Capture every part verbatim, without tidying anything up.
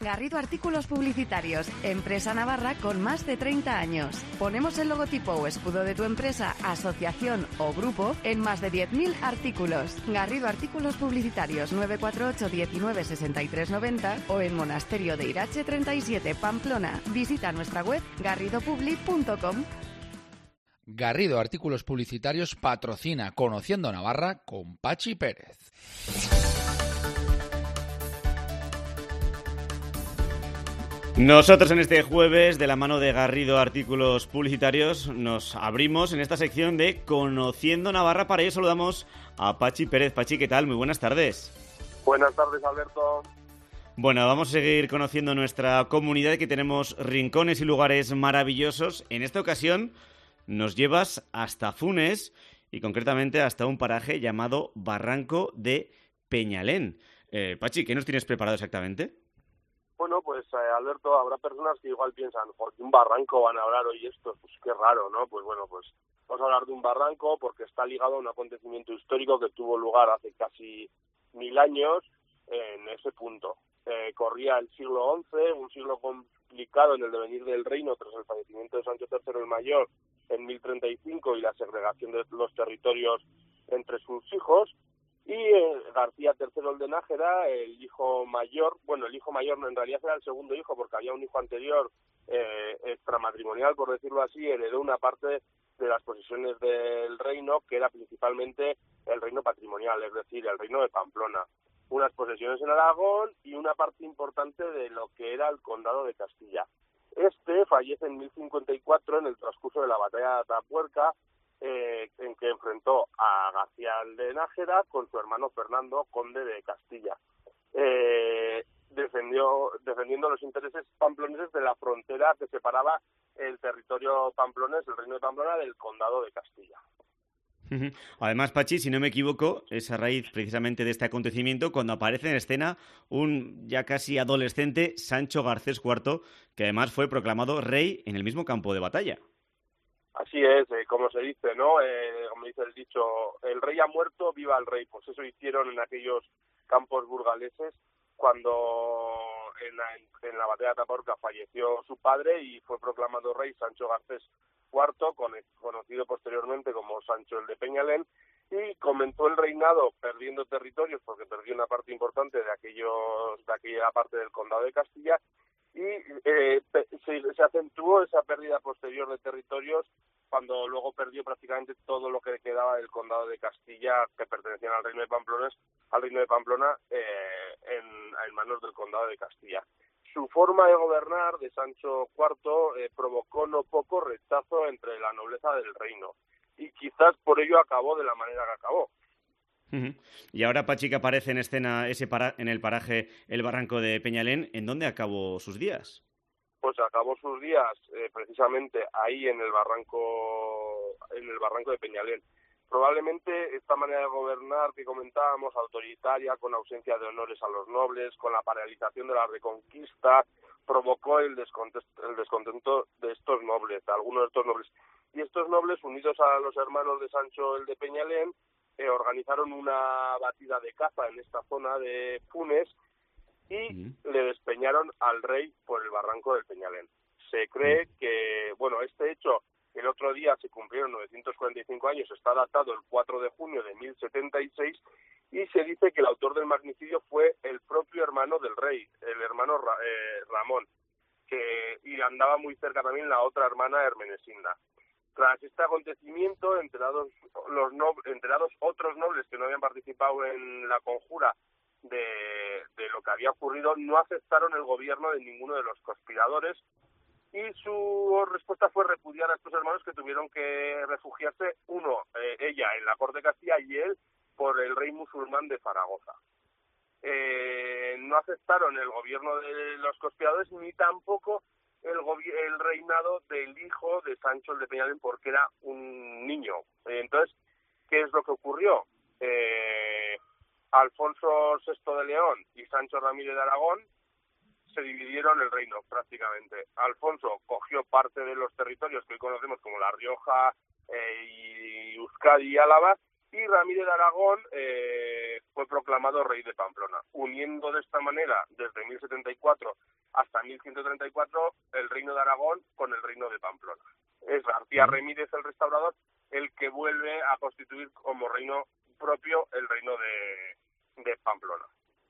Garrido Artículos Publicitarios, empresa navarra con más de treinta años. Ponemos el logotipo o escudo de tu empresa, asociación o grupo en más de diez mil artículos. Garrido Artículos Publicitarios nueve cuatro ocho diecinueve sesenta y tres noventa o en Monasterio de Irache treinta y siete, Pamplona. Visita nuestra web garrido publi punto com. Garrido Artículos Publicitarios patrocina Conociendo Navarra con Pachi Pérez. Nosotros en este jueves, de la mano de Garrido Artículos Publicitarios, nos abrimos en esta sección de Conociendo Navarra. Para ello saludamos a Pachi Pérez. Pachi, ¿qué tal? Muy buenas tardes. Buenas tardes, Alberto. Bueno, vamos a seguir conociendo nuestra comunidad, que tenemos rincones y lugares maravillosos. En esta ocasión nos llevas hasta Funes y concretamente hasta un paraje llamado Barranco de Peñalén. Eh, Pachi, ¿qué nos tienes preparado exactamente? Bueno, pues eh, Alberto, habrá personas que igual piensan, ¿por qué un barranco van a hablar hoy esto? Pues qué raro, ¿no? Pues bueno, pues vamos a hablar de un barranco porque está ligado a un acontecimiento histórico que tuvo lugar hace casi mil años en ese punto. Eh, corría el siglo once, un siglo complicado en el devenir del reino tras el fallecimiento de Sancho tercero el Mayor en mil treinta y cinco y la segregación de los territorios entre sus hijos. Y eh, García tercero el de Nájera, el hijo mayor, bueno, el hijo mayor en realidad era el segundo hijo porque había un hijo anterior eh, extramatrimonial, por decirlo así, heredó una parte de las posesiones del reino que era principalmente el reino patrimonial, es decir, el reino de Pamplona. Unas posesiones en Aragón y una parte importante de lo que era el condado de Castilla. Este fallece en mil cincuenta y cuatro en el transcurso de la batalla de Atapuerca, Eh, en que enfrentó a García de Nájera con su hermano Fernando, conde de Castilla, eh, defendió, defendiendo los intereses pamploneses de la frontera que separaba el territorio pamplonés, el reino de Pamplona, del condado de Castilla. Además, Pachi, si no me equivoco, es a raíz precisamente de este acontecimiento cuando aparece en escena un ya casi adolescente Sancho Garcés cuarto, que además fue proclamado rey en el mismo campo de batalla. Así es, eh, como se dice, ¿no? Eh, como dice el dicho, el rey ha muerto, viva el rey. Pues eso hicieron en aquellos campos burgaleses cuando en la, en la batalla de Atapuerca falleció su padre y fue proclamado rey Sancho Garcés cuarto, conocido posteriormente como Sancho el de Peñalén, y comenzó el reinado perdiendo territorios porque perdió una parte importante de aquellos de aquella parte del condado de Castilla. Y eh, se, se acentuó esa pérdida posterior de territorios cuando luego perdió prácticamente todo lo que quedaba del condado de Castilla que pertenecían al reino de Pamplona, al reino de Pamplona eh, en, en manos del condado de Castilla. Su forma de gobernar de Sancho cuarto eh, provocó no poco rechazo entre la nobleza del reino y quizás por ello acabó de la manera que acabó. Y ahora, Pachi, que aparece en escena ese para, en el paraje El Barranco de Peñalén, ¿en dónde acabó sus días? Pues acabó sus días eh, precisamente ahí en el barranco en el barranco de Peñalén. Probablemente esta manera de gobernar que comentábamos, autoritaria, con ausencia de honores a los nobles, con la paralización de la reconquista, provocó el descontento, el descontento de estos nobles, de algunos de estos nobles. Y estos nobles, unidos a los hermanos de Sancho el de Peñalén, Eh, organizaron una batida de caza en esta zona de Funes y mm. le despeñaron al rey por el barranco del Peñalén. Se cree mm. que, bueno, este hecho, el otro día se cumplieron novecientos cuarenta y cinco años, está datado el cuatro de junio de mil setenta y seis y se dice que el autor del magnicidio fue el propio hermano del rey, el hermano Ra- eh, Ramón, que y andaba muy cerca también la otra hermana Hermenesinda. Tras este acontecimiento, enterados los no, enterados otros nobles que no habían participado en la conjura de, de lo que había ocurrido, no aceptaron el gobierno de ninguno de los conspiradores y su respuesta fue repudiar a estos hermanos que tuvieron que refugiarse, uno, eh, ella en la corte de Castilla y él por el rey musulmán de Zaragoza. Eh, no aceptaron el gobierno de los conspiradores ni tampoco El, gobi- el reinado del hijo de Sancho el de Peñalén porque era un niño. Entonces, ¿qué es lo que ocurrió? Eh, Alfonso sexto de León y Sancho Ramírez de Aragón se dividieron el reino prácticamente. Alfonso cogió parte de los territorios que hoy conocemos como La Rioja eh, y Euskadi y Álava, y Ramírez de Aragón eh, fue proclamado rey de Pamplona, uniendo de esta manera desde mil setenta y cuatro hasta mil ciento treinta y cuatro el reino de Aragón con el reino de Pamplona. Es García Remírez, el restaurador, el que vuelve a constituir como reino propio el reino de, de Pamplona.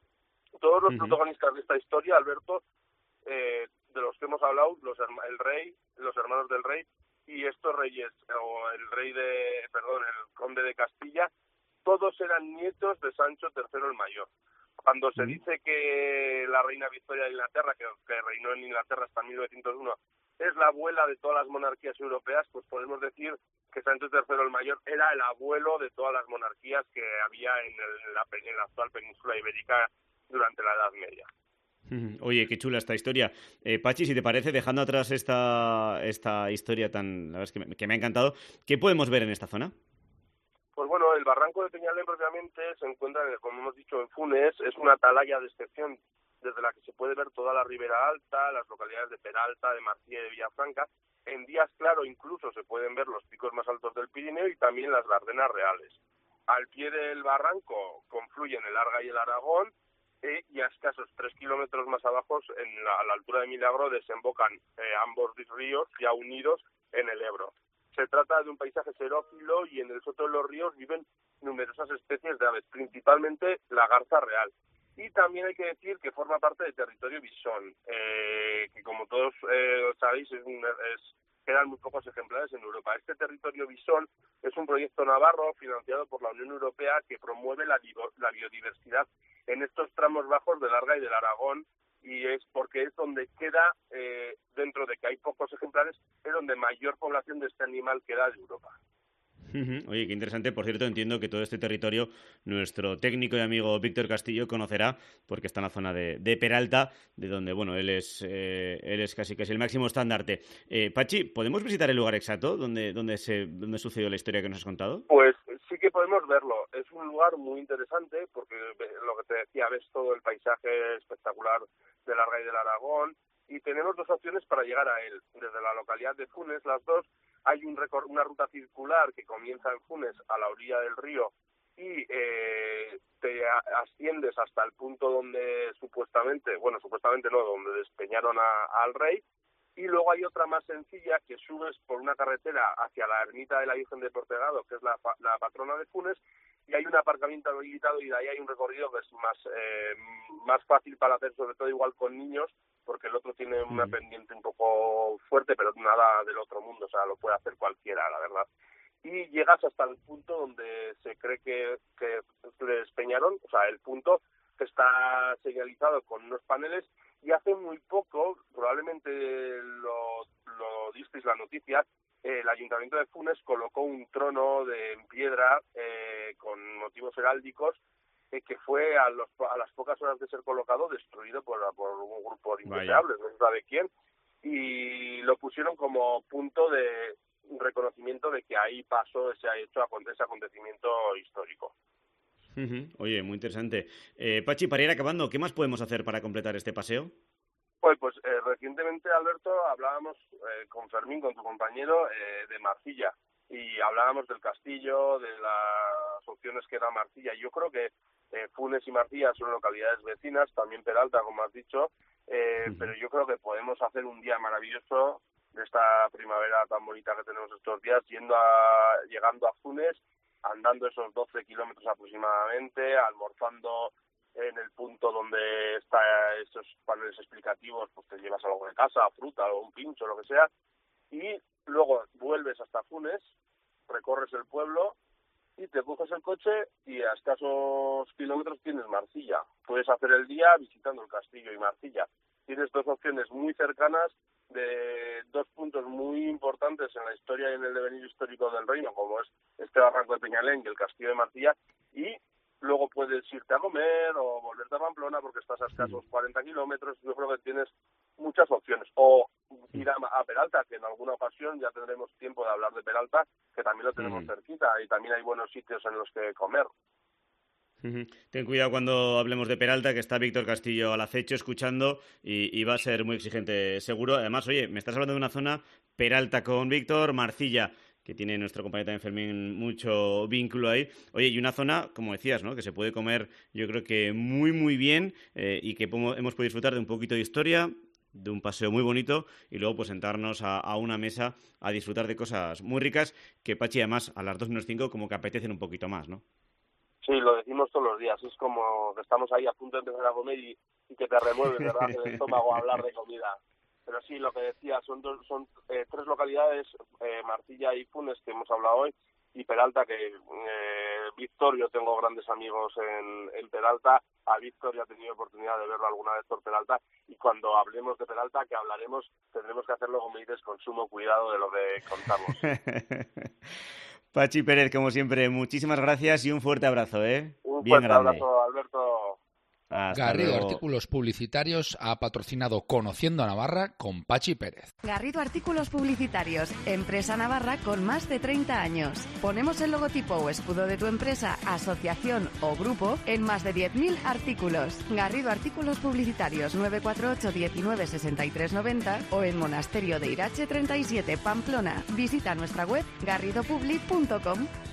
Todos los uh-huh. protagonistas de esta historia, Alberto, eh, de los que hemos hablado, los el rey, los hermanos del rey y estos reyes, o el rey de, perdón, el conde de Castilla, todos eran nietos de Sancho tercero el Mayor. Cuando se uh-huh. dice que la reina Victoria de Inglaterra, que, que reinó en Inglaterra hasta mil novecientos uno, es la abuela de todas las monarquías europeas, pues podemos decir que Sancho tercero el Mayor era el abuelo de todas las monarquías que había en, el, en, la, en la actual península ibérica durante la Edad Media. Oye, qué chula esta historia. Eh, Pachi, si te parece, dejando atrás esta, esta historia tan, la verdad es que me, que me ha encantado, ¿qué podemos ver en esta zona? Pues bueno, el barranco de Peñalén propiamente se encuentra, como hemos dicho, en Funes. Es una atalaya de excepción desde la que se puede ver toda la Ribera Alta, las localidades de Peralta, de Marcilla y de Villafranca. En días claros incluso se pueden ver los picos más altos del Pirineo y también las Bardenas Reales. Al pie del barranco confluyen el Arga y el Aragón, eh, y a escasos tres kilómetros más abajo, en la, a la altura de Milagro, desembocan eh, ambos ríos ya unidos en el Ebro. Se trata de un paisaje xerófilo y en el soto de los ríos viven numerosas especies de aves, principalmente la garza real. Y también hay que decir que forma parte del territorio bisón, eh, que como todos eh, sabéis es, un, es quedan muy pocos ejemplares en Europa. Este territorio bisón es un proyecto navarro financiado por la Unión Europea que promueve la, la biodiversidad en estos tramos bajos del Arga y del Aragón, y es porque es donde queda, eh, dentro de que hay pocos ejemplares, es donde mayor población de este animal queda de Europa. Oye, qué interesante. Por cierto, entiendo que todo este territorio nuestro técnico y amigo Víctor Castillo conocerá, porque está en la zona de, de Peralta, de donde, bueno, él es eh, él es casi casi el máximo estandarte. Eh, Pachi, ¿podemos visitar el lugar exacto donde donde se donde sucedió la historia que nos has contado? Pues sí que podemos verlo. Es un lugar muy interesante porque, lo que te decía, ves todo el paisaje espectacular del Arga y del Aragón, y tenemos dos opciones para llegar a él. Desde la localidad de Funes, las dos, hay un recor- una ruta circular que comienza en Funes, a la orilla del río, y eh, te a- asciendes hasta el punto donde supuestamente, bueno, supuestamente no, donde despeñaron a, al rey, y luego hay otra más sencilla que subes por una carretera hacia la ermita de la Virgen de Portegado, que es la, la patrona de Funes, y hay un aparcamiento habilitado y de ahí hay un recorrido que es más eh, más fácil para hacer, sobre todo igual con niños, porque el otro tiene una mm. pendiente un poco fuerte, pero nada del otro mundo, o sea, lo puede hacer cualquiera, la verdad. Y llegas hasta el punto donde se cree que, que le despeñaron, o sea, el punto que está señalizado con unos paneles, y hace muy poco, probablemente lo, lo disteis la noticia, eh, el Ayuntamiento de Funes colocó un trono de en piedra eh, con motivos heráldicos, eh, que fue a, los, a las pocas horas de ser colocado destruido por, por un grupo de indeseables, no se sabe quién, y lo pusieron como punto de reconocimiento de que ahí pasó ese hecho, ese acontecimiento histórico. Uh-huh. Oye, muy interesante. Eh, Pachi, para ir acabando, ¿qué más podemos hacer para completar este paseo? Pues, pues eh, recientemente, Alberto, hablábamos eh, con Fermín, con tu compañero, eh, de Marcilla, y hablábamos del castillo, de las opciones que da Marcilla. Yo creo que eh, Funes y Marcilla son localidades vecinas, también Peralta, como has dicho, eh, uh-huh. pero yo creo que podemos hacer un día maravilloso de esta primavera tan bonita que tenemos estos días, yendo a, llegando a Funes, andando esos doce kilómetros aproximadamente, almorzando en el punto donde están esos paneles explicativos, pues te llevas algo de casa, fruta o un pincho, lo que sea, y luego vuelves hasta Funes, recorres el pueblo y te coges el coche y a escasos kilómetros tienes Marcilla. Puedes hacer el día visitando el castillo y Marcilla. Tienes dos opciones muy cercanas de dos puntos muy importantes en la historia y en el devenir histórico del reino, como es este barranco de Peñalén y el castillo de Marcilla, y luego puedes irte a comer o volverte a Pamplona porque estás a escasos cuarenta kilómetros. Yo creo que tienes muchas opciones. O ir a, a Peralta, que en alguna ocasión ya tendremos tiempo de hablar de Peralta, que también lo tenemos mm. cerquita y también hay buenos sitios en los que comer. Uh-huh. Ten cuidado cuando hablemos de Peralta, que está Víctor Castillo al acecho escuchando y, y va a ser muy exigente seguro. Además, oye, me estás hablando de una zona, Peralta con Víctor, Marcilla, que tiene nuestro compañero también Fermín mucho vínculo ahí. Oye, y una zona, como decías, ¿no?, que se puede comer, yo creo que muy, muy bien, eh, y que hemos podido disfrutar de un poquito de historia, de un paseo muy bonito y luego pues sentarnos a, a una mesa a disfrutar de cosas muy ricas que, Pachi, además a las dos menos cinco como que apetecen un poquito más, ¿no? Sí, lo decimos todos los días. Es como que estamos ahí a punto de empezar a comer y, y que te remueve, ¿verdad?, el estómago a hablar de comida. Pero sí, lo que decía, son dos, son eh, tres localidades, eh, Marcilla y Funes, que hemos hablado hoy, y Peralta, que eh, Víctor, yo tengo grandes amigos en, en Peralta, a Víctor ya he tenido oportunidad de verlo alguna vez por Peralta, y cuando hablemos de Peralta, que hablaremos, tendremos que hacerlo, como dices, con sumo cuidado de lo que contamos. Pachi Pérez, como siempre, muchísimas gracias y un fuerte abrazo, ¿eh? Un Bien fuerte grande. abrazo, Alberto. Hasta Garrido luego. Artículos Publicitarios ha patrocinado Conociendo a Navarra con Pachi Pérez. Garrido Artículos Publicitarios, empresa navarra con más de treinta años. Ponemos el logotipo o escudo de tu empresa, asociación o grupo en más de diez mil artículos. Garrido Artículos Publicitarios, nueve cuatro ocho, diecinueve, sesenta y tres noventa o en Monasterio de Irache treinta y siete, Pamplona. Visita nuestra web garrido publi punto com.